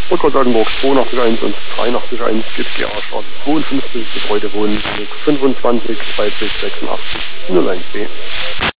Rückwärts-Altenburg 82.1 und 83.1 GTGA Straße 52, Gebäude Wohnen 25 30 86 01b.